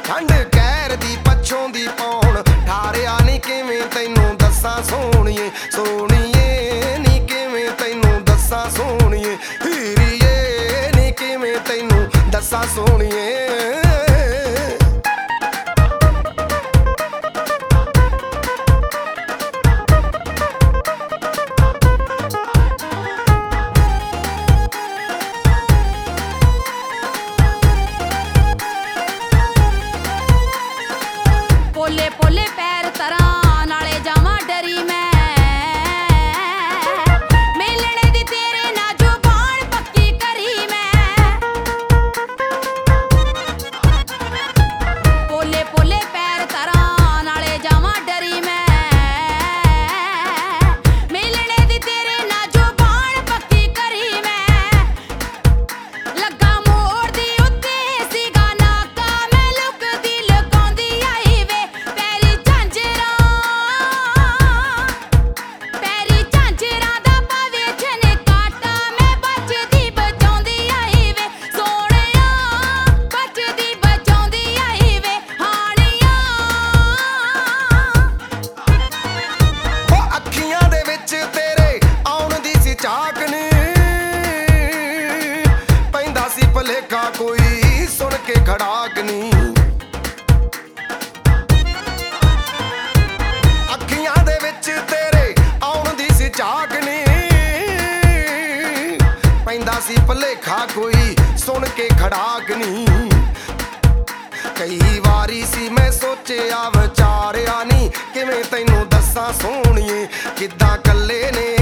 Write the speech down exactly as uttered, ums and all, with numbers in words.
ਠੰਡ ਕਹਿਰ ਦੀ ਪੱਛੋਂ ਦੀ ਪੌਣ ਠਾਰਿਆ ਨੀ ਕਿਵੇਂ ਤੈਨੂੰ ਦੱਸਾਂ ਸੋਹਣੀਏ ਸੋਹਣੀਏ ਨੀ ਕਿਵੇਂ ਤੈਨੂੰ ਦੱਸਾਂ ਸੋਹਣੀਏ ਹੀਰੀਏ ਨੀ ਕਿਵੇਂ ਤੈਨੂੰ ਦੱਸਾਂ ਸੋਹਣੀਏ ਪੋਲੇ ਪੋਲੇ ਪੈਰ ਤਰਾਂ ਨਾਲੇ ਜਾਵਾਂ ਡਰੀ ਮੈਂ ਮਿਲਣੇ ਦੀ ਤੇਰੇ ਨਾਲ ਜ਼ੁਬਾਨ ਪੱਕੀ ਕਰੀ ਮੈਂ ਪੋਲੇ ਪੋਲੇ ਪੈਰ ਤਰਾਂ ਨਾਲੇ ਜਾਵਾਂ ਡਰੀ ਮੈਂ ਮਿਲਣੇ ਦੀ ਤੇਰੇ ਨਾਲ ਜ਼ੁਬਾਨ ਪੱਕੀ ਕਰੀ ਮੈਂ ਲੱਗਾ ਮੋੜ ਦੀ ਉੱਤੇ ਸੀਗਾ ਨਾਕਾ ਮੈਂ ਲੁਕਦੀ ਲੁਕਾਉਂਦੀ ਆਈ ਵੇ ਪੈਰੀ ਝਾਂਜਰਾਂ ਪੈਰੀ ਝਾਂਜਰਾਂ ਦਾ ਪਾਵੇ ਛਨੇ ਕਾਟਾ ਮੈਂ ਬਚਦੀ ਬਚਾਉਂਦੀ ਆਈ ਵੇ ਸੋਹਣਿਆ ਬਚਦੀ ਬਚਾਉਂਦੀ ਆਈ ਵੇ ਹਾਣੀਆਂ ਉਹ ਅੱਖੀਆਂ ਦੇ ਵਿੱਚ ਤੇਰੇ ਆਉਣ ਦੀ ਸੀ ਝਾਕ ਨੀ ਪੈਂਦਾ ਸੀ ਭਲੇਖਾ ਕੋਈ ਸੁਣ ਕੇ ਖੜਾਕ ਨੀ ਅੱਖੀਆਂ ਦੇ ਵਿੱਚ ਤੇਰੇ ਆਉਣ ਦੀ ਸੀ ਝਾਕ ਨੀ ਪੈਂਦਾ ਸੀ ਭਲੇਖਾ ਕੋਈ ਸੁਣ ਕੇ ਖੜਾਕ ਨੀ ਕਈ ਵਾਰੀ ਸੀ ਮੈਂ ਸੋਚਿਆ ਵਿਚਾਰਿਆ ਨੀ ਕਿਵੇਂ ਤੈਨੂੰ ਦੱਸਾਂ ਸੋਹਣੀਏ ਕਿੱਦਾਂ ਕੱਲੇ ਨੇ